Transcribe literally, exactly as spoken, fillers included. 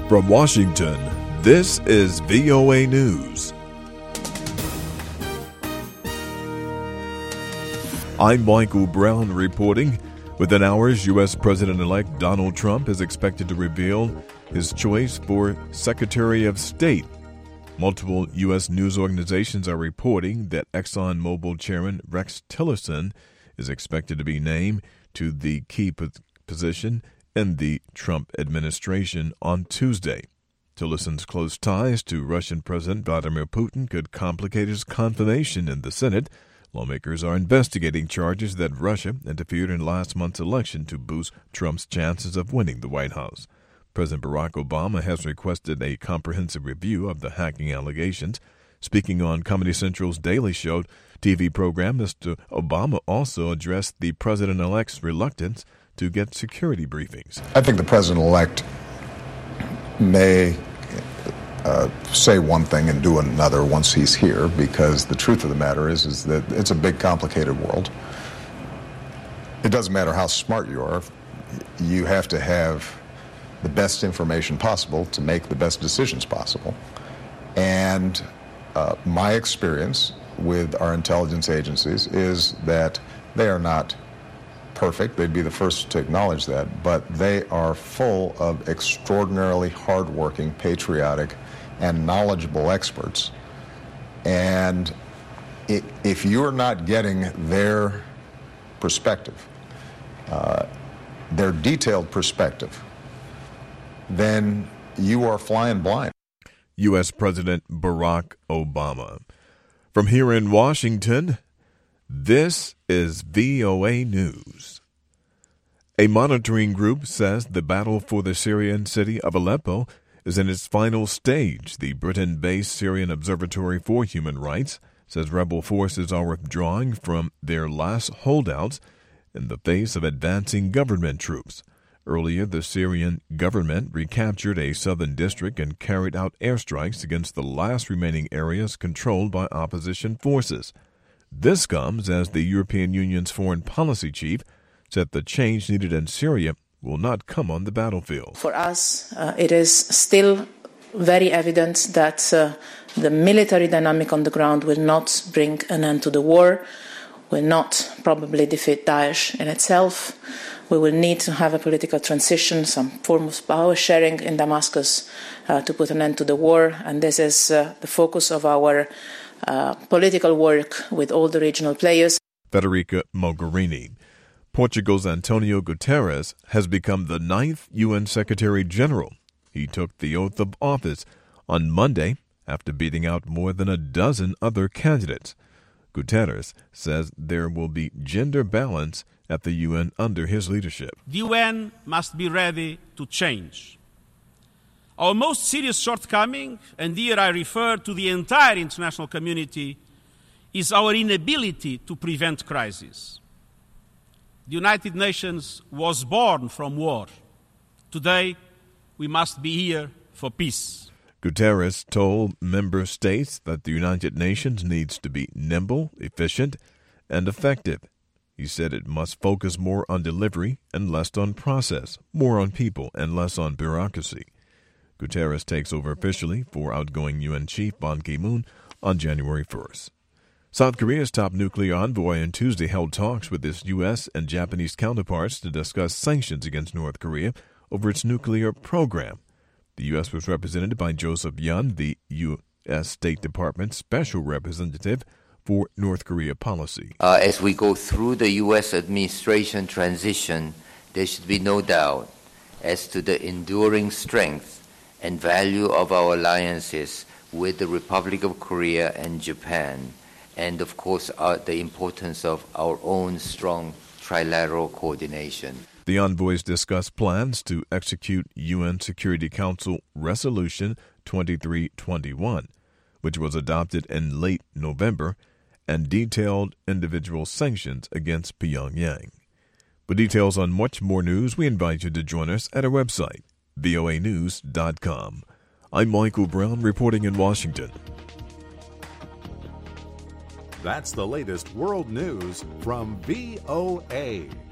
From Washington, this is V O A News. I'm Michael Brown reporting. Within hours, U S. President-elect Donald Trump is expected to reveal his choice for Secretary of State. Multiple U S news organizations are reporting that ExxonMobil Chairman Rex Tillerson is expected to be named to the key position in the Trump administration on Tuesday. Tillerson's close ties to Russian President Vladimir Putin could complicate his confirmation in the Senate. Lawmakers are investigating charges that Russia interfered in last month's election to boost Trump's chances of winning the White House. President Barack Obama has requested a comprehensive review of the hacking allegations. Speaking on Comedy Central's Daily Show T V program, Mister Obama also addressed the president-elect's reluctance to get security briefings. I think the president-elect may uh, say one thing and do another once he's here, because the truth of the matter is, is that it's a big, complicated world. It doesn't matter how smart you are. You have to have the best information possible to make the best decisions possible. And uh, my experience with our intelligence agencies is that they are not perfect. They'd be the first to acknowledge that, but they are full of extraordinarily hardworking, patriotic, and knowledgeable experts. And it, if you're not getting their perspective, uh, their detailed perspective, then you are flying blind. U S. President Barack Obama. From here in Washington, this is V O A News. A monitoring group says the battle for the Syrian city of Aleppo is in its final stage. The Britain-based Syrian Observatory for Human Rights says rebel forces are withdrawing from their last holdouts in the face of advancing government troops. Earlier, the Syrian government recaptured a southern district and carried out airstrikes against the last remaining areas controlled by opposition forces. This comes as the European Union's foreign policy chief said the change needed in Syria will not come on the battlefield. For us, uh, it is still very evident that uh, the military dynamic on the ground will not bring an end to the war, will not probably defeat Daesh in itself. We will need to have a political transition, some form of power sharing in Damascus uh, to put an end to the war, and this is uh, the focus of our uh, political work with all the regional players. Federica Mogherini. Portugal's Antonio Guterres has become the ninth U N Secretary General. He took the oath of office on Monday after beating out more than a dozen other candidates. Guterres says there will be gender balance at the U N under his leadership. The U N must be ready to change. Our most serious shortcoming, and here I refer to the entire international community, is our inability to prevent crises. The United Nations was born from war. Today, we must be here for peace. Guterres told member states that the United Nations needs to be nimble, efficient, and effective. He said it must focus more on delivery and less on process, more on people and less on bureaucracy. Guterres takes over officially for outgoing U N Chief Ban Ki-moon on January first. South Korea's top nuclear envoy on Tuesday held talks with its U S and Japanese counterparts to discuss sanctions against North Korea over its nuclear program. The U S was represented by Joseph Yun, the U S State Department Special Representative for North Korea policy. Uh, as we go through the U S administration transition, there should be no doubt as to the enduring strength and value of our alliances with the Republic of Korea and Japan, and of course uh, the importance of our own strong trilateral coordination. The envoys discussed plans to execute U N Security Council Resolution twenty-three twenty-one, which was adopted in late November, and detailed individual sanctions against Pyongyang. For details on much more news, we invite you to join us at our website, V O A news dot com. I'm Michael Brown reporting in Washington. That's the latest world news from V O A.